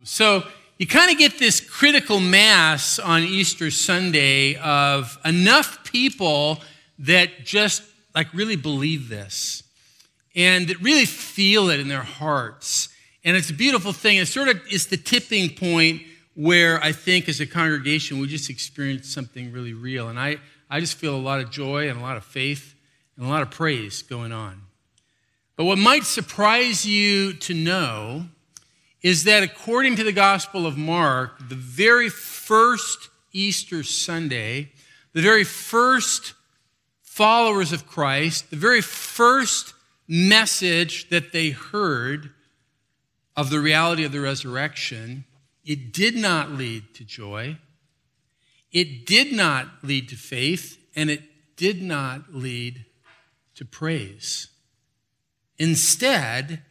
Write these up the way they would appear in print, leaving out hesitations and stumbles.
So you kind of get this critical mass on Easter Sunday of enough people that just really believe this and that really feel it in their hearts. And it's a beautiful thing. It sort of is the tipping point where I think as a congregation we just experience something really real. And I just feel a lot of joy and a lot of faith and a lot of praise going on. But what might surprise you to know is that according to the Gospel of Mark, the very first Easter Sunday, the very first followers of Christ, the very first message that they heard of the reality of the resurrection, it did not lead to joy, it did not lead to faith, and it did not lead to praise. Instead,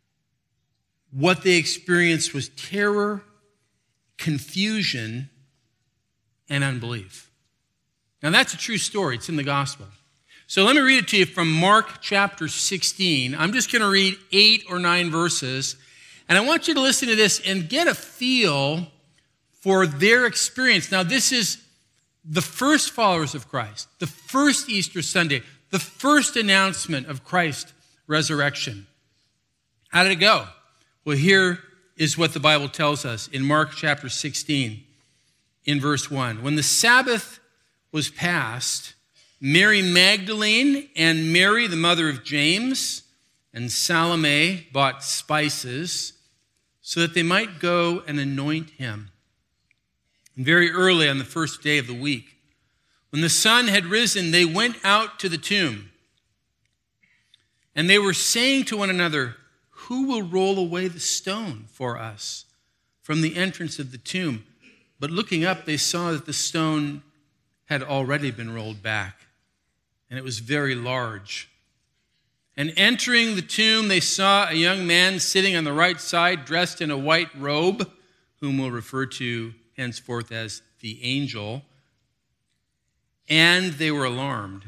what they experienced was terror, confusion, and unbelief. Now, that's a true story. It's in the gospel. So let me read it to you from Mark chapter 16. I'm just going to read 8 or 9 verses, and I want you to listen to this and get a feel for their experience. Now, this is the first followers of Christ, the first Easter Sunday, the first announcement of Christ's resurrection. How did it go? Well, here is what the Bible tells us in Mark chapter 16, in verse 1. When the Sabbath was past, Mary Magdalene and Mary, the mother of James, and Salome bought spices so that they might go and anoint him. And very early on the first day of the week, when the sun had risen, they went out to the tomb. And they were saying to one another, "Who will roll away the stone for us from the entrance of the tomb?" But looking up, they saw that the stone had already been rolled back, and it was very large. And entering the tomb, they saw a young man sitting on the right side, dressed in a white robe, whom we'll refer to henceforth as the angel. And they were alarmed.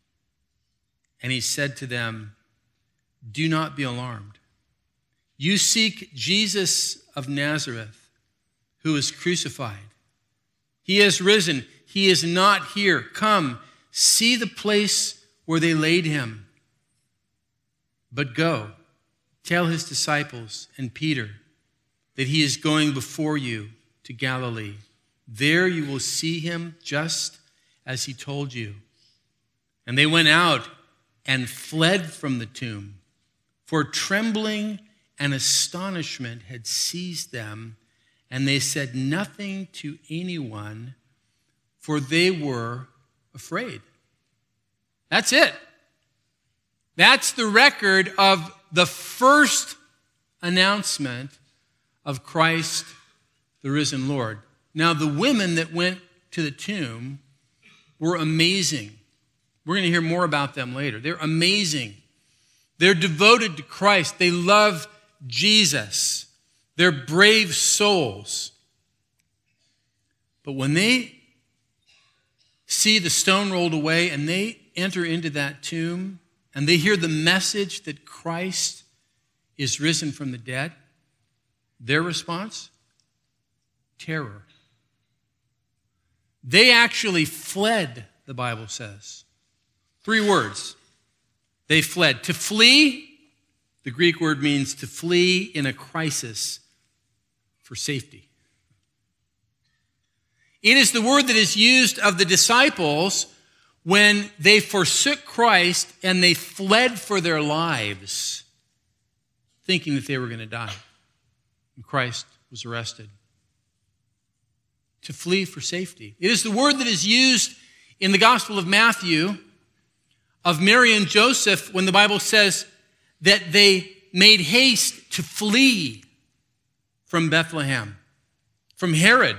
And he said to them, "Do not be alarmed. You seek Jesus of Nazareth, who was crucified. He has risen. He is not here. Come, see the place where they laid him. But go, tell his disciples and Peter that he is going before you to Galilee. There you will see him just as he told you." And they went out and fled from the tomb, for trembling and astonishment had seized them, and they said nothing to anyone, for they were afraid. That's it. That's the record of the first announcement of Christ, the risen Lord. Now, the women that went to the tomb were amazing. We're going to hear more about them later. They're amazing. They're devoted to Christ. They love Jesus. They're brave souls. But when they see the stone rolled away and they enter into that tomb and they hear the message that Christ is risen from the dead, their response? Terror. They actually fled, the Bible says. 3 words. They fled. To flee, the Greek word means to flee in a crisis for safety. It is the word that is used of the disciples when they forsook Christ and they fled for their lives, thinking that they were going to die. And Christ was arrested. To flee for safety. It is the word that is used in the Gospel of Matthew of Mary and Joseph when the Bible says that they made haste to flee from Bethlehem, from Herod,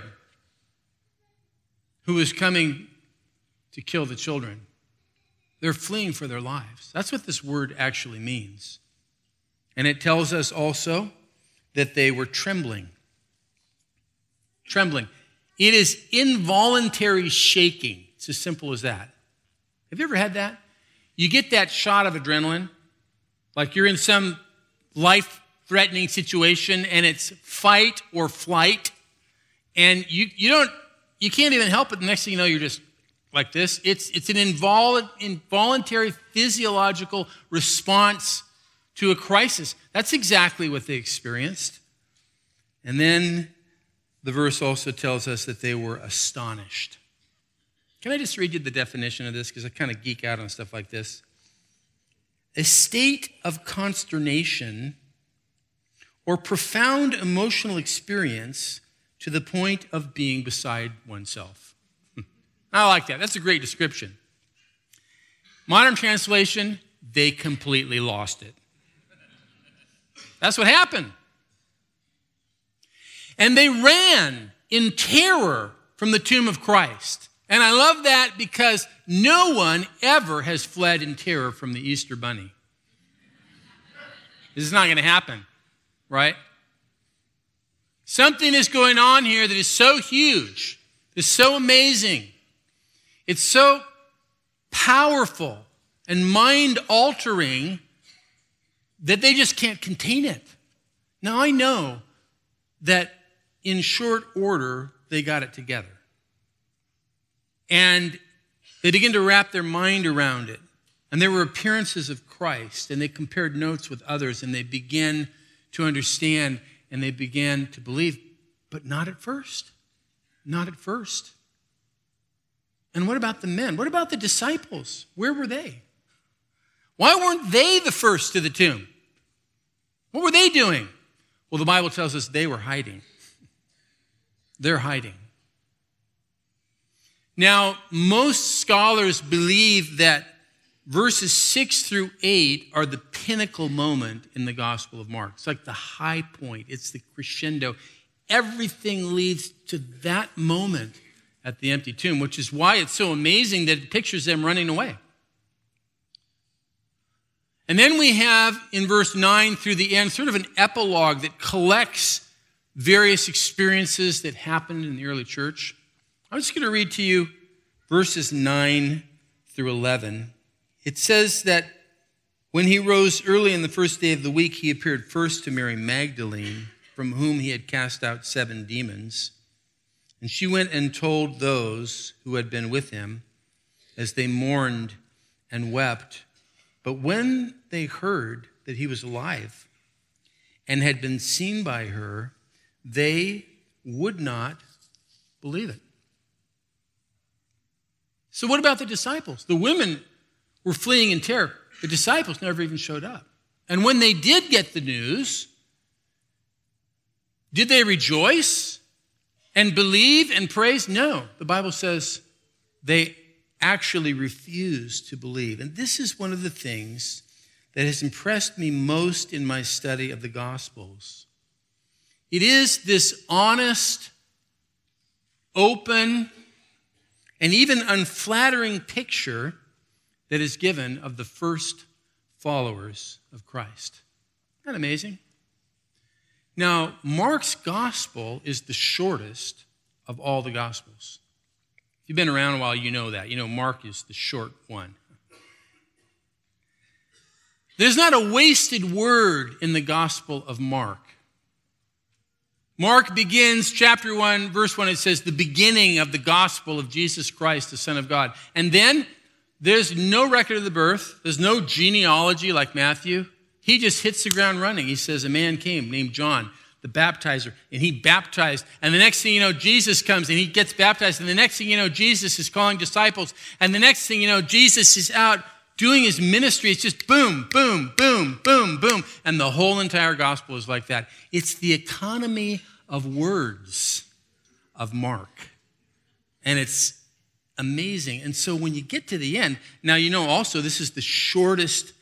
who was coming to kill the children. They're fleeing for their lives. That's what this word actually means. And it tells us also that they were trembling. Trembling. It is involuntary shaking. It's as simple as that. Have you ever had that? You get that shot of adrenaline, like you're in some life life-threatening situation, and it's fight or flight, and you can't even help it. The next thing you know, you're just like this. It's an involuntary physiological response to a crisis. That's exactly what they experienced. And then the verse also tells us that they were astonished. Can I just read you the definition of this? Because I kind of geek out on stuff like this. A state of consternation or profound emotional experience to the point of being beside oneself. I like that. That's a great description. Modern translation, they completely lost it. That's what happened. And they ran in terror from the tomb of Christ. And I love that because no one ever has fled in terror from the Easter bunny. This is not going to happen, right? Something is going on here that is so huge, is so amazing. It's so powerful and mind-altering that they just can't contain it. Now, I know that in short order, they got it together. And they begin to wrap their mind around it. And there were appearances of Christ, and they compared notes with others, and they began to understand, and they began to believe, but not at first. Not at first. And what about the men? What about the disciples? Where were they? Why weren't they the first to the tomb? What were they doing? Well, the Bible tells us they were hiding. They're hiding. Now, most scholars believe that verses 6 through 8 are the pinnacle moment in the Gospel of Mark. It's like the high point. It's the crescendo. Everything leads to that moment at the empty tomb, which is why it's so amazing that it pictures them running away. And then we have in verse 9 through the end sort of an epilogue that collects various experiences that happened in the early church. I'm just going to read to you verses 9 through 11. It says that when he rose early in the first day of the week, he appeared first to Mary Magdalene, from whom he had cast out 7 demons. And she went and told those who had been with him as they mourned and wept. But when they heard that he was alive and had been seen by her, they would not believe it. So what about the disciples? The women were fleeing in terror. The disciples never even showed up. And when they did get the news, did they rejoice and believe and praise? No. The Bible says they actually refused to believe. And this is one of the things that has impressed me most in my study of the Gospels. It is this honest, open, and even unflattering picture that is given of the first followers of Christ. Isn't that amazing? Now, Mark's gospel is the shortest of all the gospels. If you've been around a while, you know that. You know Mark is the short one. There's not a wasted word in the gospel of Mark. Mark begins, chapter 1, verse 1, it says, the beginning of the gospel of Jesus Christ, the Son of God. And then there's no record of the birth. There's no genealogy like Matthew. He just hits the ground running. He says, a man came named John, the baptizer, and he baptized. And the next thing you know, Jesus comes and he gets baptized. And the next thing you know, Jesus is calling disciples. And the next thing you know, Jesus is out doing his ministry. It's just boom, boom, boom, boom, boom. And the whole entire gospel is like that. It's the economy of words of Mark. And it's amazing. And so when you get to the end, now you know also this is the shortest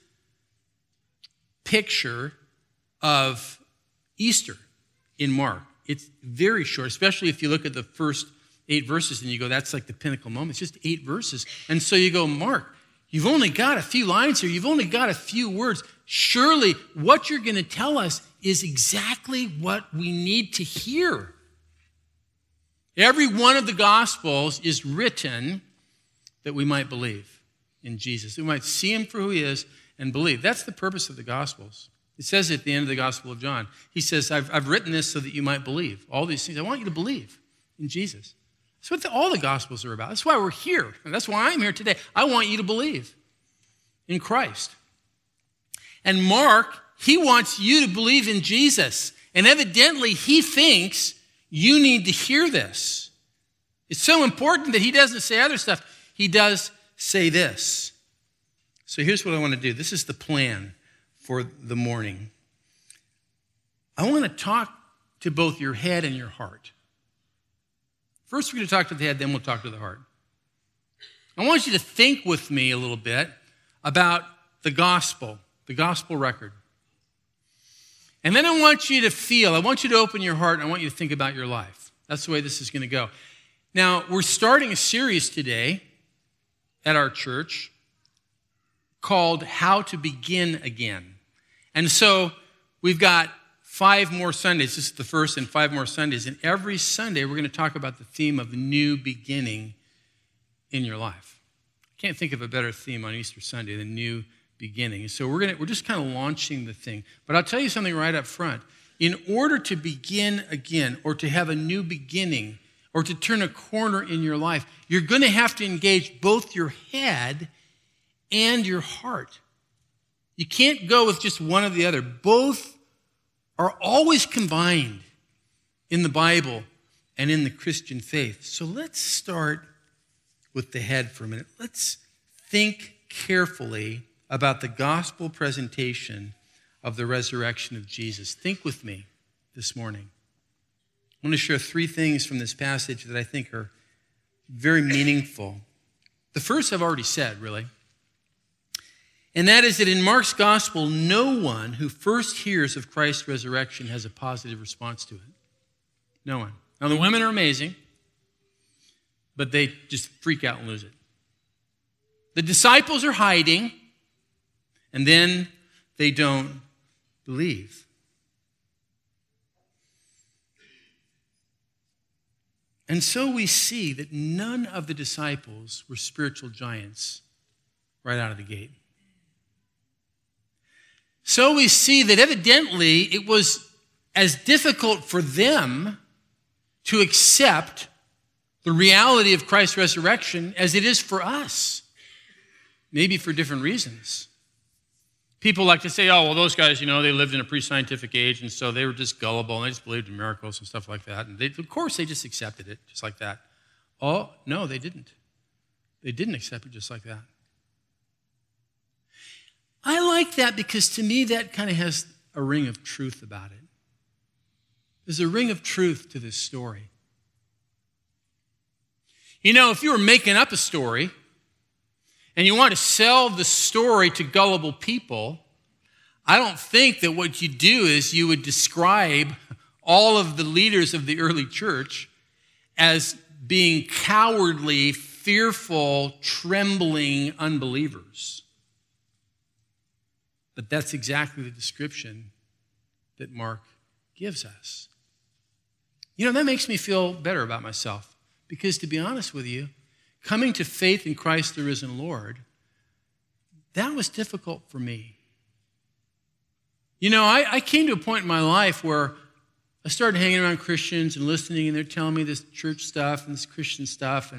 picture of Easter in Mark. It's very short, especially if you look at the first 8 verses and you go, that's like the pinnacle moment. It's just 8 verses. And so you go, Mark, you've only got a few lines here. You've only got a few words. Surely what you're going to tell us is exactly what we need to hear. Every one of the Gospels is written that we might believe in Jesus. We might see him for who he is and believe. That's the purpose of the Gospels. It says at the end of the Gospel of John, he says, I've written this so that you might believe. All these things. I want you to believe in Jesus. That's what all the Gospels are about. That's why we're here. And that's why I'm here today. I want you to believe in Christ. And Mark, he wants you to believe in Jesus. And evidently, he thinks you need to hear this. It's so important that he doesn't say other stuff. He does say this. So here's what I want to do. This is the plan for the morning. I want to talk to both your head and your heart. First, we're going to talk to the head, then we'll talk to the heart. I want you to think with me a little bit about the gospel record. And then I want you to open your heart, and I want you to think about your life. That's the way this is going to go. Now, we're starting a series today at our church called How to Begin Again. And so we've got 5 more Sundays. This is the first and 5 more Sundays. And every Sunday, we're going to talk about the theme of the new beginning in your life. I can't think of a better theme on Easter Sunday than new beginning. So we're just kind of launching the thing. But I'll tell you something right up front. In order to begin again, or to have a new beginning, or to turn a corner in your life, you're going to have to engage both your head and your heart. You can't go with just one or the other. Both are always combined in the Bible and in the Christian faith. So let's start with the head for a minute. Let's think carefully about the gospel presentation of the resurrection of Jesus. Think with me this morning. I want to share 3 things from this passage that I think are very meaningful. The first I've already said, really. And that is that in Mark's gospel, no one who first hears of Christ's resurrection has a positive response to it. No one. Now, the women are amazing, but they just freak out and lose it. The disciples are hiding, and then they don't believe. And so we see that none of the disciples were spiritual giants right out of the gate. So we see that evidently it was as difficult for them to accept the reality of Christ's resurrection as it is for us, maybe for different reasons. People like to say, oh, well, those guys, they lived in a pre-scientific age, and so they were just gullible, and they just believed in miracles and stuff like that. And of course, they just accepted it just like that. Oh, no, they didn't. They didn't accept it just like that. I like that because to me, that kind of has a ring of truth about it. There's a ring of truth to this story. If you were making up a story, and you want to sell the story to gullible people, I don't think that what you do is you would describe all of the leaders of the early church as being cowardly, fearful, trembling unbelievers. But that's exactly the description that Mark gives us. That makes me feel better about myself. Because to be honest with you, coming to faith in Christ the risen Lord, that was difficult for me. I came to a point in my life where I started hanging around Christians and listening, and they're telling me this church stuff and this Christian stuff.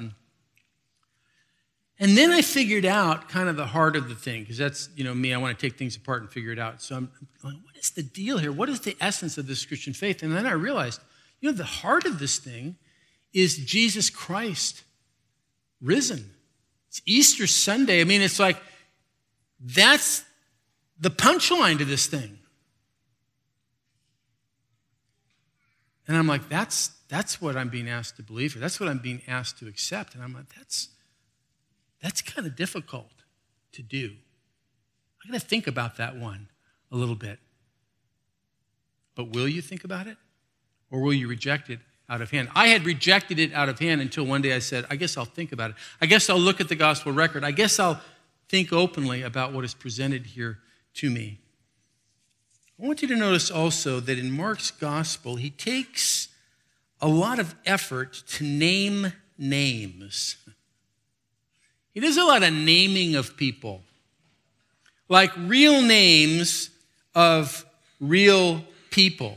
And then I figured out kind of the heart of the thing, because that's, me, I want to take things apart and figure it out. So I'm going, what is the deal here? What is the essence of this Christian faith? And then I realized, the heart of this thing is Jesus Christ risen. It's Easter Sunday. It's like, that's the punchline to this thing. And I'm like, that's what I'm being asked to believe, or that's what I'm being asked to accept. And I'm like, that's kind of difficult to do. I got to think about that one a little bit. But will you think about it? Or will you reject it out of hand? I had rejected it out of hand until one day I said, I guess I'll think about it. I guess I'll look at the gospel record. I guess I'll think openly about what is presented here to me. I want you to notice also that in Mark's gospel, he takes a lot of effort to name names. He does a lot of naming of people, like real names of real people.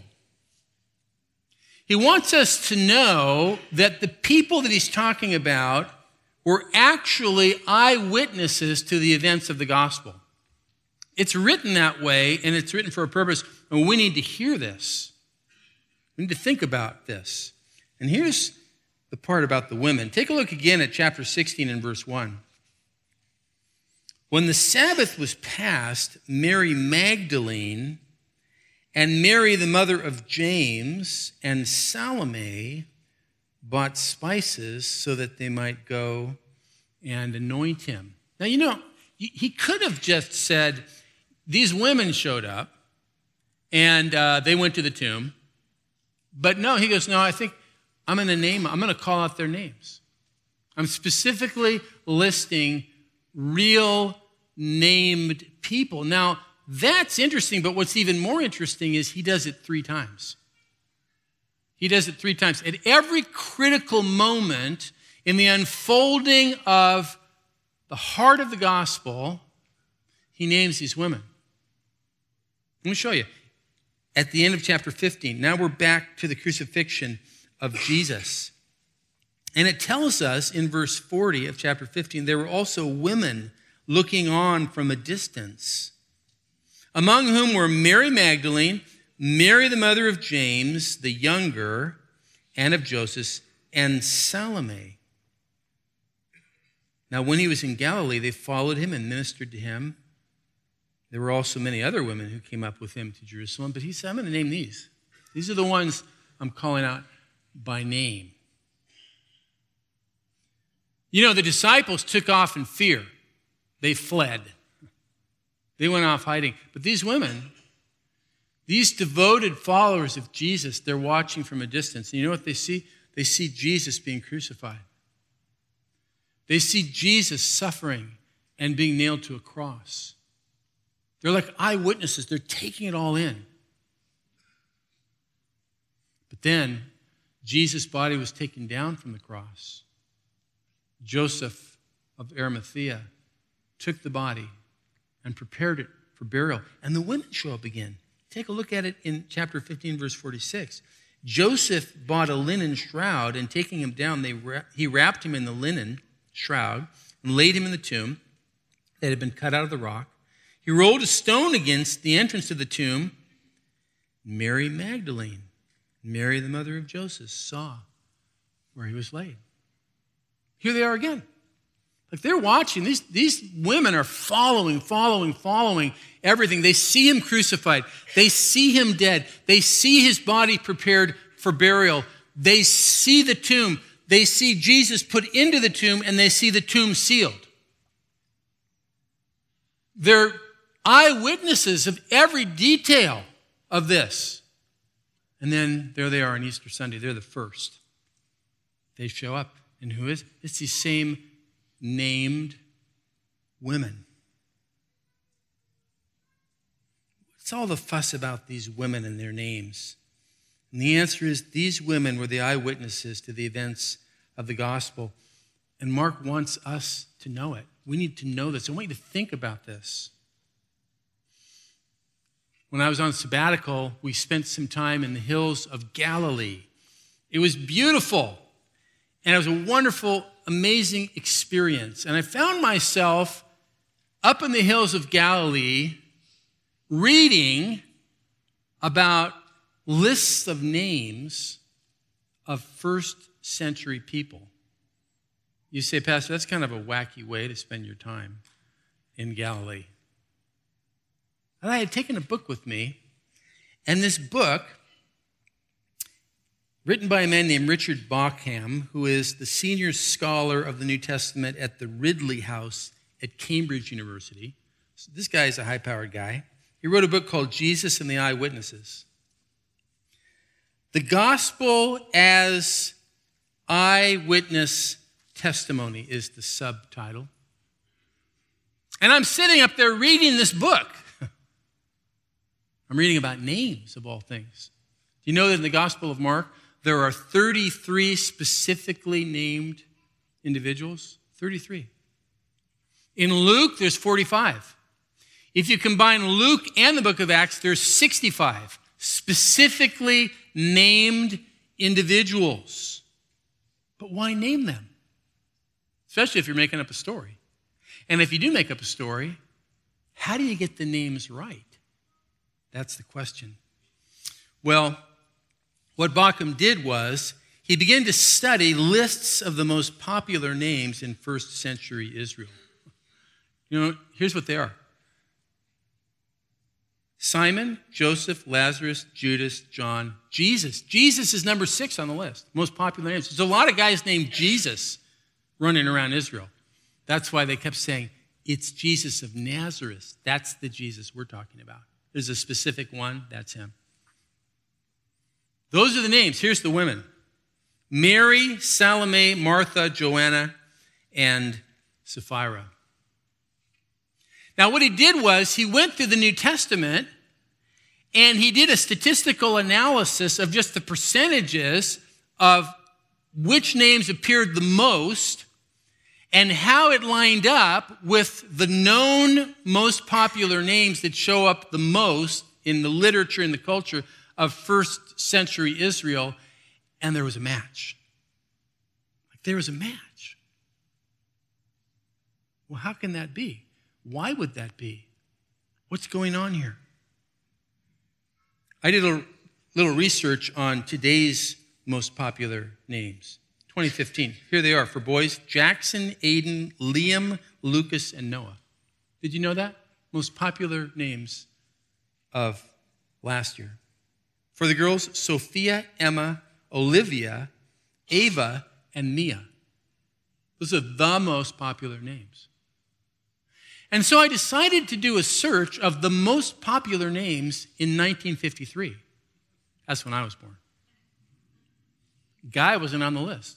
He wants us to know that the people that he's talking about were actually eyewitnesses to the events of the gospel. It's written that way, and it's written for a purpose, and we need to hear this. We need to think about this. And here's the part about the women. Take a look again at chapter 16 and verse 1. When the Sabbath was past, Mary Magdalene and Mary, the mother of James, and Salome bought spices so that they might go and anoint him. Now, you know, he could have just said, these women showed up and they went to the tomb. But no, he goes, no, I think I'm going to call out their names. I'm specifically listing real named people. Now, that's interesting, but what's even more interesting is he does it 3 times. He does it 3 times. At every critical moment in the unfolding of the heart of the gospel, he names these women. Let me show you. At the end of chapter 15, now we're back to the crucifixion of Jesus. And it tells us in verse 40 of chapter 15, there were also women looking on from a distance, among whom were Mary Magdalene, Mary the mother of James, the younger, and of Joseph, and Salome. Now when he was in Galilee, they followed him and ministered to him. There were also many other women who came up with him to Jerusalem, but he said, I'm going to name these. These are the ones I'm calling out by name. You know, the disciples took off in fear. They fled. They went off hiding. But these women, these devoted followers of Jesus, they're watching from a distance. And you know what they see? They see Jesus being crucified. They see Jesus suffering and being nailed to a cross. They're like eyewitnesses. They're taking it all in. But then Jesus' body was taken down from the cross. Joseph of Arimathea took the body and prepared it for burial. And the women show up again. Take a look at it in chapter 15, verse 46. Joseph bought a linen shroud, and taking him down, he wrapped him in the linen shroud and laid him in the tomb that had been cut out of the rock. He rolled a stone against the entrance of the tomb. Mary Magdalene, Mary the mother of Joseph, saw where he was laid. Here they are again. Like they're watching. These women are following everything. They see him crucified. They see him dead. They see his body prepared for burial. They see the tomb. They see Jesus put into the tomb, and they see the tomb sealed. They're eyewitnesses of every detail of this. And then there they are on Easter Sunday. They're the first. They show up. And who is? It's these same named women. What's all the fuss about these women and their names? And the answer is these women were the eyewitnesses to the events of the gospel. And Mark wants us to know it. We need to know this. I want you to think about this. When I was on sabbatical, we spent some time in the hills of Galilee. It was beautiful. And it was a wonderful, amazing experience. And I found myself up in the hills of Galilee reading about lists of names of first century people. You say, Pastor, that's kind of a wacky way to spend your time in Galilee. And I had taken a book with me, and this book, written by a man named Richard Bauckham, who is the senior scholar of the New Testament at the Ridley House at Cambridge University. So this guy is a high-powered guy. He wrote a book called Jesus and the Eyewitnesses. The Gospel as Eyewitness Testimony is the subtitle. And I'm sitting up there reading this book. I'm reading about names of all things. Do you know that in the Gospel of Mark, there are 33 specifically named individuals? 33. In Luke, there's 45. If you combine Luke and the book of Acts, there's 65 specifically named individuals. But why name them? Especially if you're making up a story. And if you do make up a story, how do you get the names right? That's the question. Well, what Bauckham did was he began to study lists of the most popular names in first century Israel. You know, here's what they are. Simon, Joseph, Lazarus, Judas, John, Jesus. Jesus is number 6 on the list, most popular names. There's a lot of guys named Jesus running around Israel. That's why they kept saying, it's Jesus of Nazareth. That's the Jesus we're talking about. There's a specific one, that's him. Those are the names. Here's the women. Mary, Salome, Martha, Joanna, and Sapphira. Now, what he did was he went through the New Testament and he did a statistical analysis of just the percentages of which names appeared the most and how it lined up with the known most popular names that show up the most in the literature and the culture of first century Israel. And there was a match. There was a match. Well, how can that be? Why would that be? What's going on here? I did a little research on today's most popular names. 2015. Here they are for boys: Jackson, Aiden, Liam, Lucas, and Noah. Did you know that? Most popular names of last year. For the girls, Sophia, Emma, Olivia, Ava, and Mia. Those are the most popular names. And so I decided to do a search of the most popular names in 1953. That's when I was born. Guy wasn't on the list.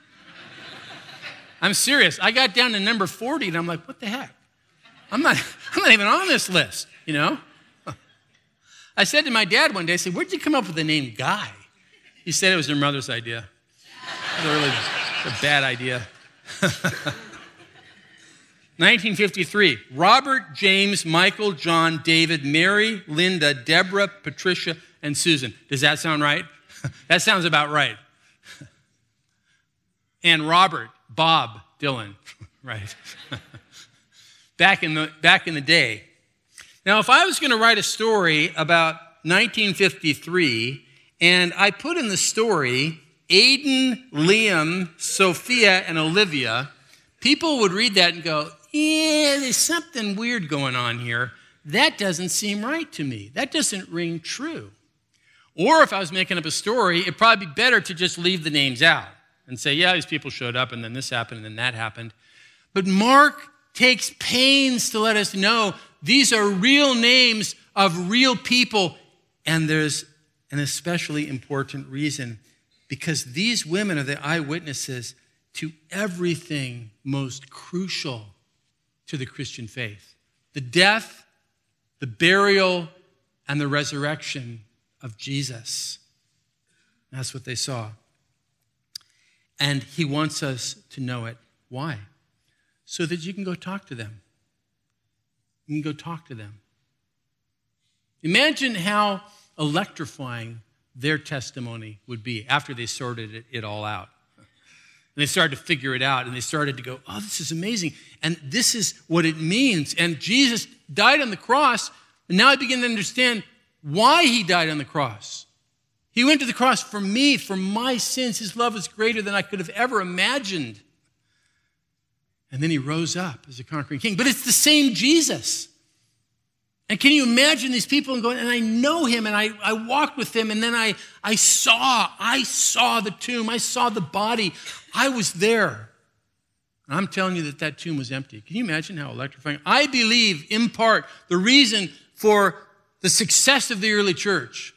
I'm serious. I got down to number 40 and I'm like, what the heck? I'm not even on this list, you know? I said to my dad one day, I said, where'd you come up with the name Guy? He said it was their mother's idea. It was really a bad idea. 1953, Robert, James, Michael, John, David, Mary, Linda, Deborah, Patricia, and Susan. Does that sound right? That sounds about right. And Robert, Bob, Dylan, right? Back in the day. Now, if I was going to write a story about 1953, and I put in the story Aiden, Liam, Sophia, and Olivia, people would read that and go, yeah, there's something weird going on here. That doesn't seem right to me. That doesn't ring true. Or if I was making up a story, it'd probably be better to just leave the names out and say, yeah, these people showed up, and then this happened, and then that happened. But Mark takes pains to let us know these are real names of real people, and there's an especially important reason, because these women are the eyewitnesses to everything most crucial to the Christian faith: the death, the burial, and the resurrection of Jesus. That's what they saw. And he wants us to know it. Why? So that you can go talk to them. You can go talk to them. Imagine how electrifying their testimony would be after they sorted it all out. And they started to figure it out, and they started to go, oh, this is amazing. And this is what it means. And Jesus died on the cross, and now I begin to understand why he died on the cross. He went to the cross for me, for my sins. His love is greater than I could have ever imagined. And then he rose up as a conquering king. But it's the same Jesus. And can you imagine these people and going, and I know him, and I walked with him, and then I saw the tomb. I saw the body. I was there. And I'm telling you that tomb was empty. Can you imagine how electrifying? I believe, in part, the reason for the success of the early church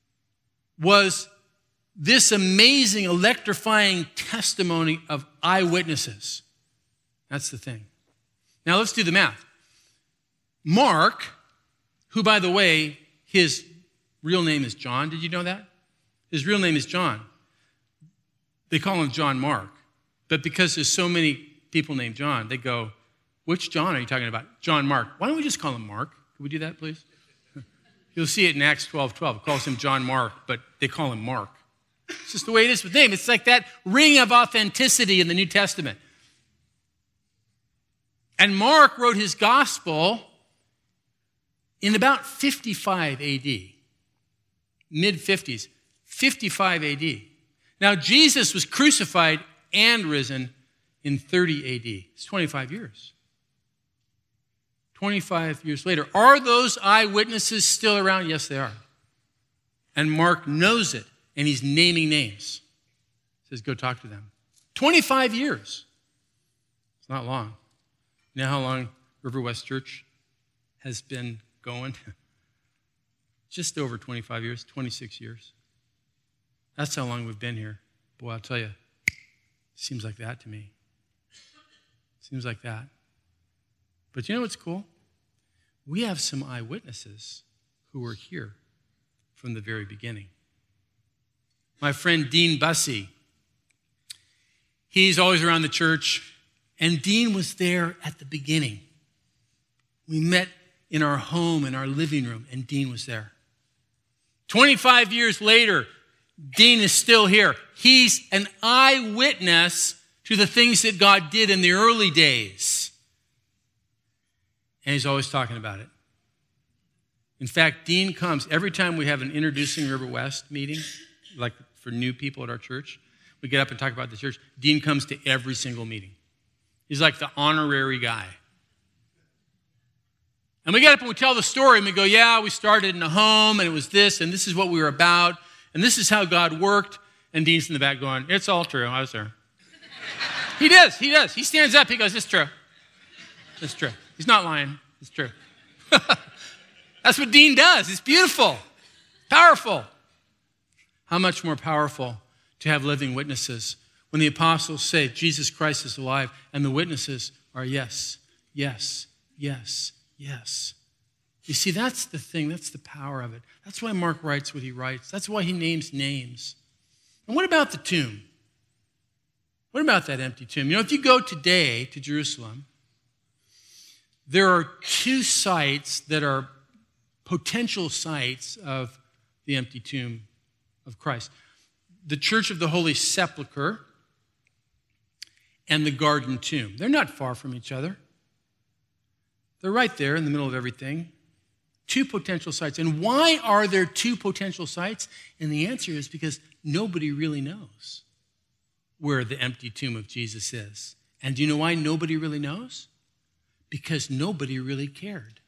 was this amazing, electrifying testimony of eyewitnesses. That's the thing. Now let's do the math. Mark, who, by the way, his real name is John. Did you know that? His real name is John. They call him John Mark. But because there's so many people named John, they go, which John are you talking about? John Mark. Why don't we just call him Mark? Could we do that, please? You'll see it in Acts 12:12. It calls him John Mark, but they call him Mark. It's just the way it is with name. It's like that ring of authenticity in the New Testament. And Mark wrote his gospel in about 55 A.D., mid-50s, 55 A.D. Now, Jesus was crucified and risen in 30 A.D. It's 25 years. 25 years later. Are those eyewitnesses still around? Yes, they are. And Mark knows it, and he's naming names. He says, go talk to them. 25 years. It's not long. You know how long River West Church has been going? Just over 25 years, 26 years. That's how long we've been here. Boy, I'll tell you, it seems like that to me. Seems like that. But you know what's cool? We have some eyewitnesses who were here from the very beginning. My friend Dean Bussey, he's always around the church, and Dean was there at the beginning. We met in our home, in our living room, and Dean was there. 25 years later, Dean is still here. He's an eyewitness to the things that God did in the early days. And he's always talking about it. In fact, Dean comes every time we have an Introducing River West meeting, like for new people at our church. We get up and talk about the church. Dean comes to every single meeting. He's like the honorary guy. And we get up and we tell the story and we go, yeah, we started in a home and it was this and this is what we were about and this is how God worked. And Dean's in the back going, it's all true. I was there. He does. He stands up. He goes, it's true. It's true. He's not lying. It's true. That's what Dean does. It's beautiful. Powerful. How much more powerful to have living witnesses when the apostles say Jesus Christ is alive and the witnesses are yes, yes, yes, yes. You see, that's the thing. That's the power of it. That's why Mark writes what he writes. That's why he names names. And what about the tomb? What about that empty tomb? You know, if you go today to Jerusalem, there are two sites that are potential sites of the empty tomb of Christ. The Church of the Holy Sepulchre and the Garden Tomb. They're not far from each other. They're right there in the middle of everything. Two potential sites. And why are there two potential sites? And the answer is because nobody really knows where the empty tomb of Jesus is. And do you know why nobody really knows? Because nobody really cared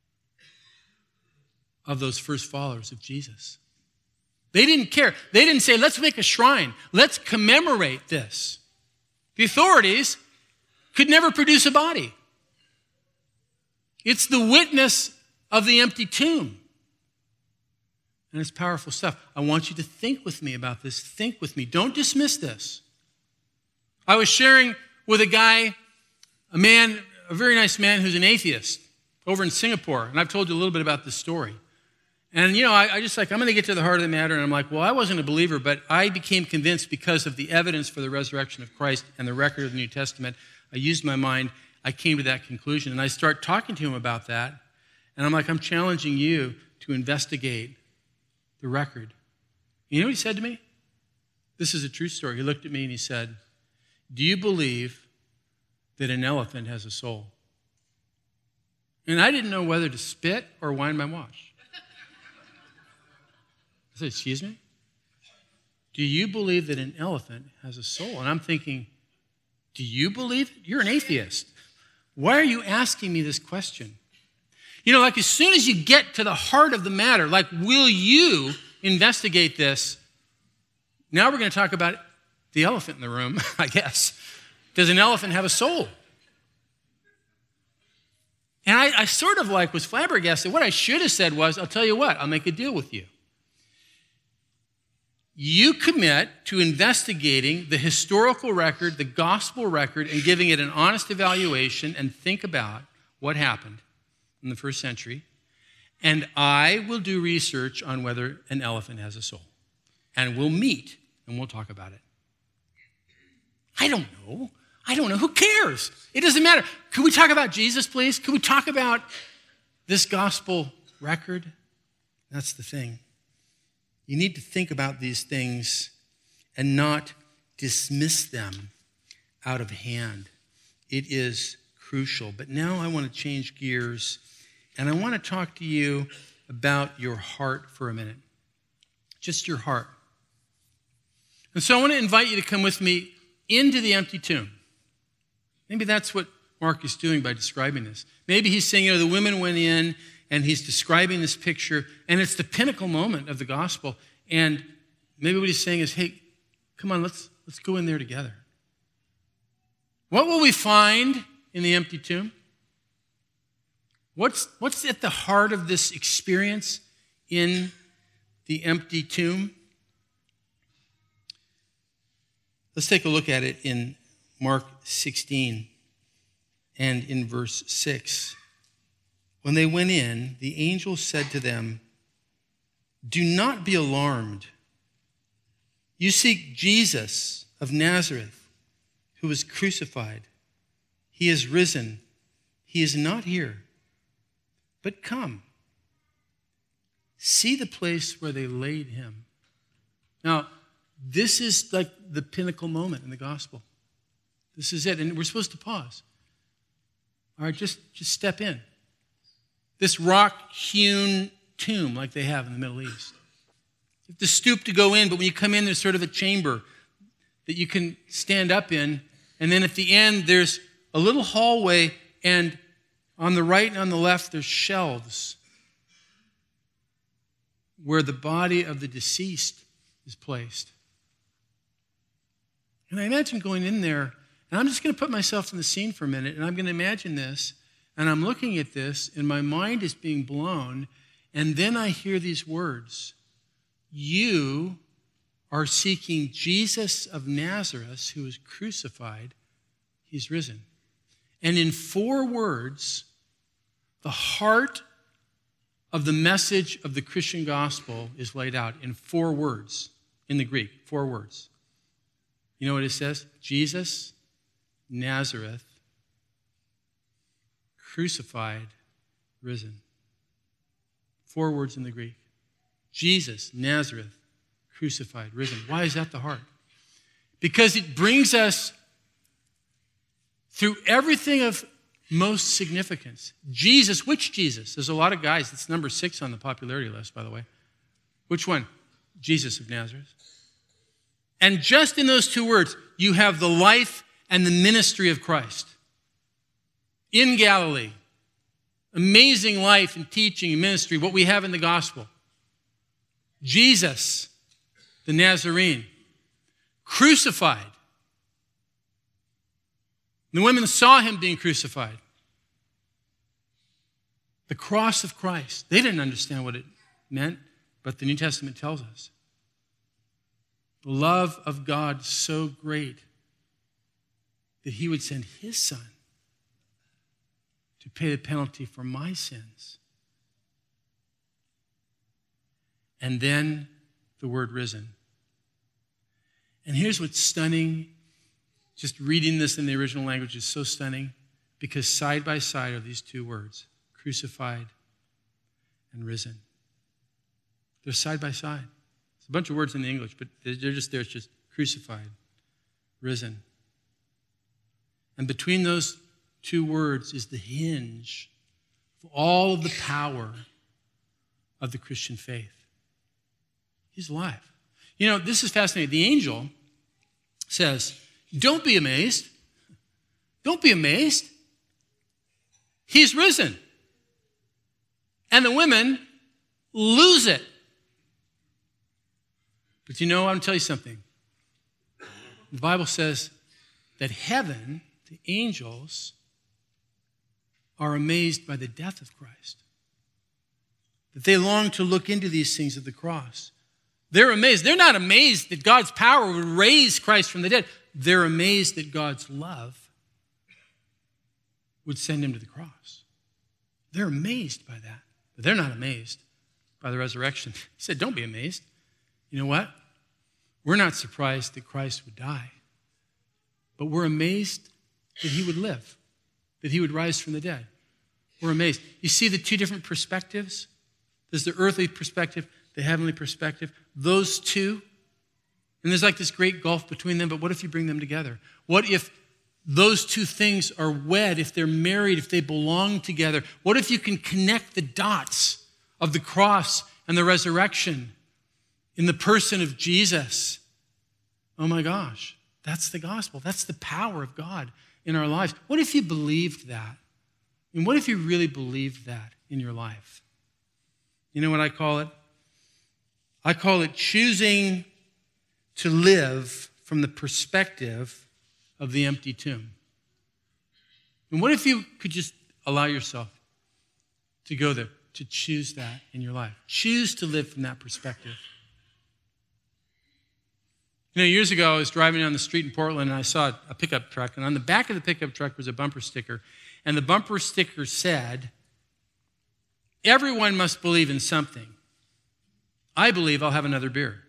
of those first followers of Jesus. They didn't care. They didn't say, let's make a shrine. Let's commemorate this. The authorities could never produce a body. It's the witness of the empty tomb. And it's powerful stuff. I want you to think with me about this. Think with me. Don't dismiss this. I was sharing with a guy, a very nice man who's an atheist over in Singapore. And I've told you a little bit about this story. And, you know, I just I'm going to get to the heart of the matter. And I'm like, well, I wasn't a believer, but I became convinced because of the evidence for the resurrection of Christ and the record of the New Testament. I used my mind. I came to that conclusion. And I start talking to him about that. And I'm like, I'm challenging you to investigate the record. You know what he said to me? This is a true story. He looked at me and he said, do you believe that an elephant has a soul? And I didn't know whether to spit or wind my watch. I said, excuse me? Do you believe that an elephant has a soul? And I'm thinking, do you believe it? You're an atheist. Why are you asking me this question? You know, like as soon as you get to the heart of the matter, like, will you investigate this? Now we're going to talk about the elephant in the room, I guess. Does an elephant have a soul? And I sort of was flabbergasted. What I should have said was, I'll tell you what, I'll make a deal with you. You commit to investigating the historical record, the gospel record, and giving it an honest evaluation and think about what happened in the first century. And I will do research on whether an elephant has a soul. And we'll meet and we'll talk about it. I don't know. Who cares? It doesn't matter. Could we talk about Jesus, please? Could we talk about This gospel record, that's the thing. You need to think about these things and not dismiss them out of hand. It is crucial. But now I want to change gears, and I want to talk to you about your heart for a minute. Just your heart. And so I want to invite you to come with me into the empty tomb. Maybe that's what Mark is doing by describing this. Maybe he's saying, the women went in, and he's describing this picture, and it's the pinnacle moment of the gospel. And maybe what he's saying is, hey, come on, let's go in there together. What will we find in the empty tomb? What's at the heart of this experience in the empty tomb? Let's take a look at it in Mark 16 and in verse 6. When they went in, the angel said to them, "Do not be alarmed. You seek Jesus of Nazareth, who was crucified. He is risen. He is not here. But come, see the place where they laid him." Now, this is like the pinnacle moment in the gospel. This is it. And we're supposed to pause. All right, just step in. This rock-hewn tomb like they have in the Middle East. You have to stoop to go in, but when you come in, there's sort of a chamber that you can stand up in. And then at the end, there's a little hallway, and on the right and on the left, there's shelves where the body of the deceased is placed. And I imagine going in there, and I'm just going to put myself in the scene for a minute, and I'm going to imagine this, and I'm looking at this, and my mind is being blown, and then I hear these words: "You are seeking Jesus of Nazareth, who was crucified. He's risen." And in 4 words, the heart of the message of the Christian gospel is laid out in 4 words in the Greek, 4 words. You know what it says? Jesus, Nazareth, crucified, risen. 4 words in the Greek. Jesus, Nazareth, crucified, risen. Why is that the heart? Because it brings us through everything of most significance. Jesus, which Jesus? There's a lot of guys. It's number 6 on the popularity list, by the way. Which one? Jesus of Nazareth. And just in those 2 words, you have the life and the ministry of Christ. In Galilee. Amazing life and teaching and ministry, what we have in the gospel. Jesus, the Nazarene, crucified. The women saw him being crucified. The cross of Christ. They didn't understand what it meant, but the New Testament tells us. The love of God so great that he would send his son to pay the penalty for my sins. And then the word risen. And here's what's stunning. Just reading this in the original language is so stunning, because side by side are these 2 words, crucified and risen. They're side by side. It's a bunch of words in the English, but they're just there. It's just crucified, risen. And between those 2 words is the hinge of all of the power of the Christian faith. He's alive. You know, this is fascinating. The angel says, "Don't be amazed. Don't be amazed. He's risen." And the women lose it. But you know, I'm going to tell you something. The Bible says that heaven, the angels, are amazed by the death of Christ. That they long to look into these things of the cross. They're amazed. They're not amazed that God's power would raise Christ from the dead. They're amazed that God's love would send him to the cross. They're amazed by that. But they're not amazed by the resurrection. He said, don't be amazed. You know what? We're not surprised that Christ would die. But we're amazed that he would live, that he would rise from the dead. We're amazed. You see the two different perspectives? There's the earthly perspective, the heavenly perspective. Those two, and there's like this great gulf between them, but what if you bring them together? What if those two things are wed, if they're married, if they belong together? What if you can connect the dots of the cross and the resurrection in the person of Jesus? Oh my gosh, that's the gospel. That's the power of God in our lives. What if you believed that? And what if you really believed that in your life? You know what I call it? I call it choosing to live from the perspective of the empty tomb. And what if you could just allow yourself to go there, to choose that in your life? Choose to live from that perspective. You know, years ago, I was driving down the street in Portland, and I saw a pickup truck, and on the back of the pickup truck was a bumper sticker, and the bumper sticker said, "Everyone must believe in something. I believe I'll have another beer."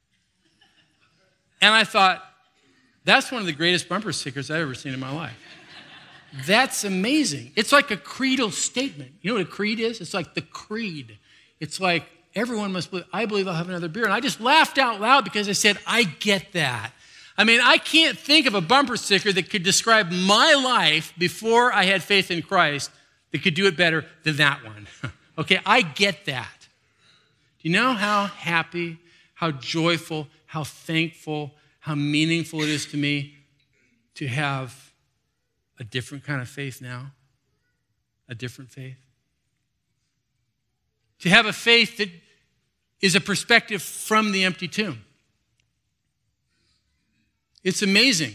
And I thought, that's one of the greatest bumper stickers I've ever seen in my life. That's amazing. It's like a creedal statement. You know what a creed is? It's like the creed. It's like, everyone must believe, I believe I'll have another beer. And I just laughed out loud because I said, I get that. I mean, I can't think of a bumper sticker that could describe my life before I had faith in Christ that could do it better than that one. Okay, I get that. Do you know how happy, how joyful, how thankful, how meaningful it is to me to have a different kind of faith now? A different faith? To have a faith that is a perspective from the empty tomb. It's amazing.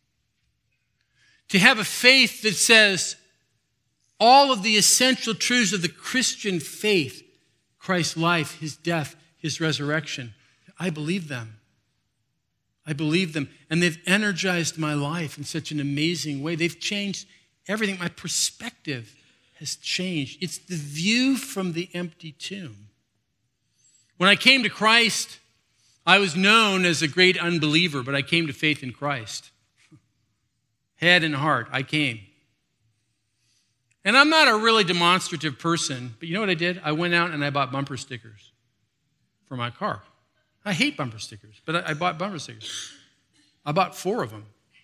To have a faith that says all of the essential truths of the Christian faith, Christ's life, his death, his resurrection, I believe them. I believe them. And they've energized my life in such an amazing way. They've changed everything. My perspective has changed. It's the view from the empty tomb. When I came to Christ, I was known as a great unbeliever, but I came to faith in Christ. Head and heart, I came. And I'm not a really demonstrative person, but you know what I did? I went out and I bought bumper stickers for my car. I hate bumper stickers, but I bought bumper stickers. I bought 4 of them.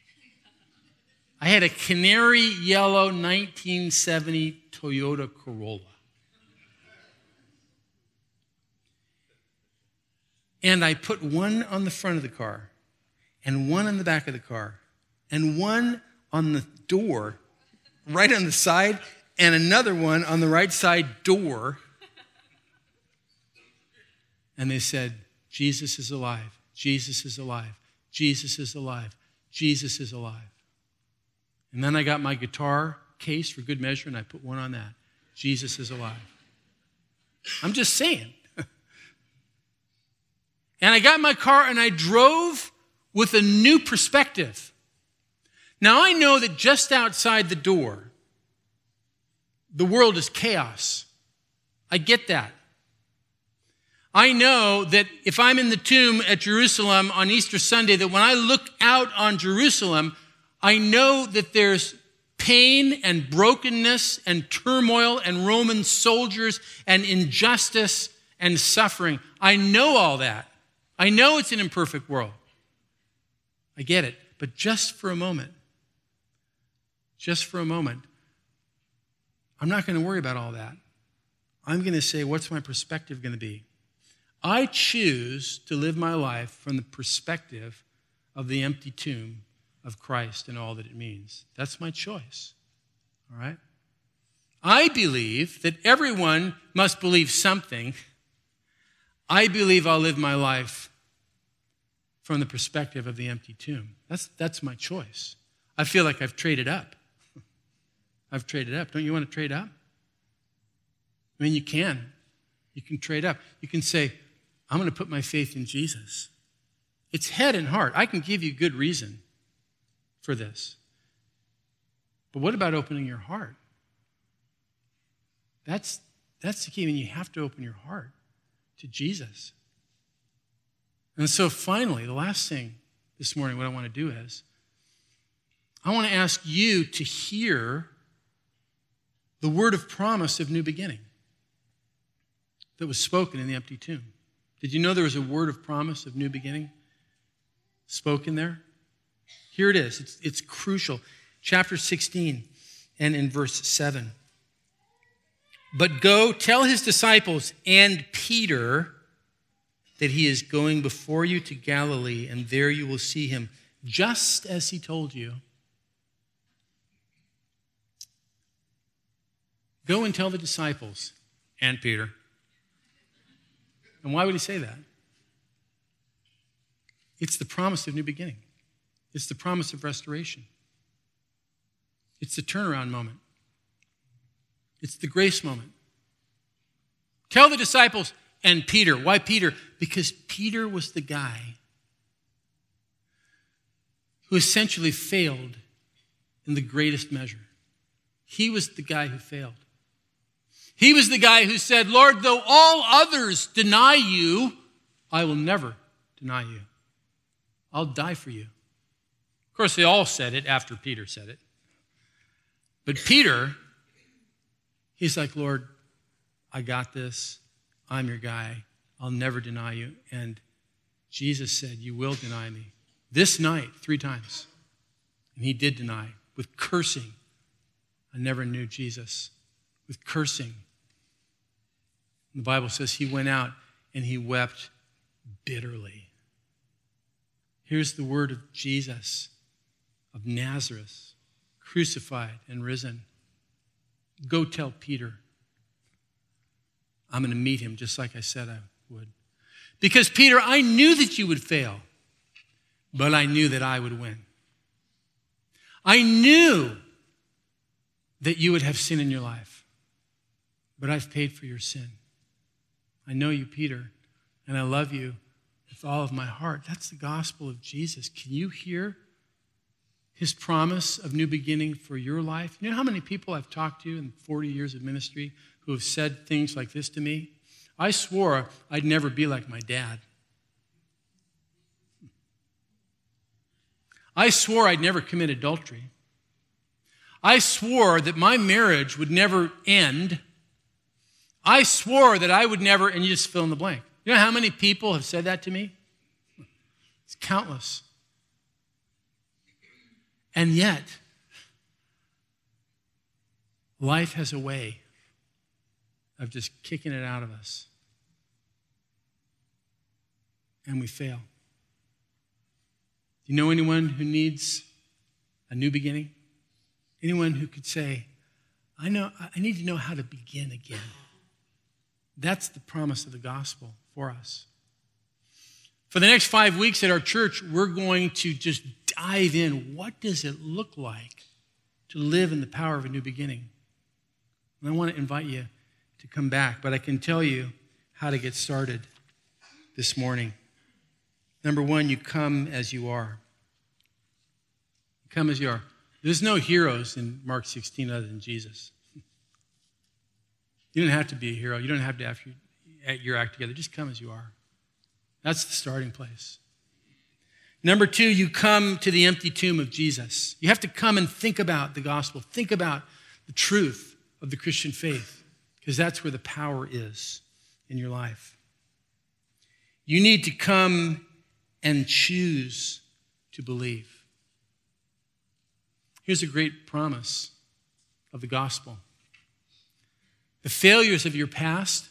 I had a canary yellow 1970 Toyota Corolla. And I put one on the front of the car, and one on the back of the car, and one on the door, right on the side, and another one on the right side door. And they said, Jesus is alive. Jesus is alive. Jesus is alive. Jesus is alive. And then I got my guitar case for good measure, and I put one on that. Jesus is alive. I'm just saying. And I got in my car and I drove with a new perspective. Now I know that just outside the door, the world is chaos. I get that. I know that if I'm in the tomb at Jerusalem on Easter Sunday, that when I look out on Jerusalem, I know that there's pain and brokenness and turmoil and Roman soldiers and injustice and suffering. I know all that. I know it's an imperfect world. I get it. But just for a moment, I'm not going to worry about all that. I'm going to say, what's my perspective going to be? I choose to live my life from the perspective of the empty tomb of Christ and all that it means. That's my choice. All right? I believe that everyone must believe something. I believe I'll live my life from the perspective of the empty tomb. That's my choice. I feel like I've traded up. I've traded up. Don't you want to trade up? I mean, you can. You can trade up. You can say, I'm going to put my faith in Jesus. It's head and heart. I can give you good reason for this. But what about opening your heart? That's the key. I mean, you have to open your heart to Jesus. And so finally, the last thing this morning, what I want to do is, I want to ask you to hear the word of promise of new beginning that was spoken in the empty tomb. Did you know there was a word of promise of new beginning spoken there? Here it is. It's crucial. Chapter 16 and in verse 7. But go tell his disciples and Peter that he is going before you to Galilee, and there you will see him, just as he told you. Go and tell the disciples and Peter. And why would he say that? It's the promise of new beginning. It's the promise of restoration. It's the turnaround moment. It's the grace moment. Tell the disciples and Peter. Why Peter? Because Peter was the guy who essentially failed in the greatest measure. He was the guy who failed. He was the guy who said, Lord, though all others deny you, I will never deny you. I'll die for you. Of course, they all said it after Peter said it. But Peter, he's like, Lord, I got this. I'm your guy. I'll never deny you. And Jesus said, you will deny me. This night, 3 times. And he did deny with cursing. I never knew Jesus. With cursing. The Bible says he went out and he wept bitterly. Here's the word of Jesus of Nazareth, crucified and risen. Go tell Peter. I'm going to meet him just like I said I would. Because, Peter, I knew that you would fail, but I knew that I would win. I knew that you would have sin in your life, but I've paid for your sin. I know you, Peter, and I love you with all of my heart. That's the gospel of Jesus. Can you hear his promise of new beginning for your life? You know how many people I've talked to in 40 years of ministry who have said things like this to me? I swore I'd never be like my dad. I swore I'd never commit adultery. I swore that my marriage would never end. I swore that I would never, and you just fill in the blank. You know how many people have said that to me? It's countless. And yet, life has a way of just kicking it out of us. And we fail. Do you know anyone who needs a new beginning? Anyone who could say, I need to know how to begin again. That's the promise of the gospel for us. For the next 5 weeks at our church, we're going to just dive in. What does it look like to live in the power of a new beginning? And I want to invite you to come back, but I can tell you how to get started this morning. Number 1, you come as you are. You come as you are. There's no heroes in Mark 16 other than Jesus. You don't have to be a hero. You don't have to have your act together. Just come as you are. That's the starting place. Number 2, you come to the empty tomb of Jesus. You have to come and think about the gospel. Think about the truth of the Christian faith, because that's where the power is in your life. You need to come and choose to believe. Here's a great promise of the gospel. The failures of your past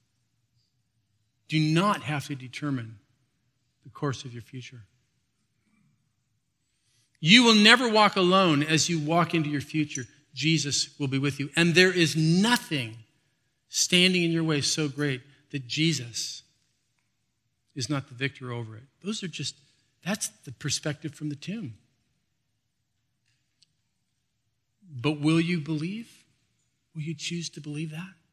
do not have to determine the course of your future. You will never walk alone as you walk into your future. Jesus will be with you. And there is nothing standing in your way so great that Jesus is not the victor over it. That's the perspective from the tomb. But will you believe? Will you choose to believe that?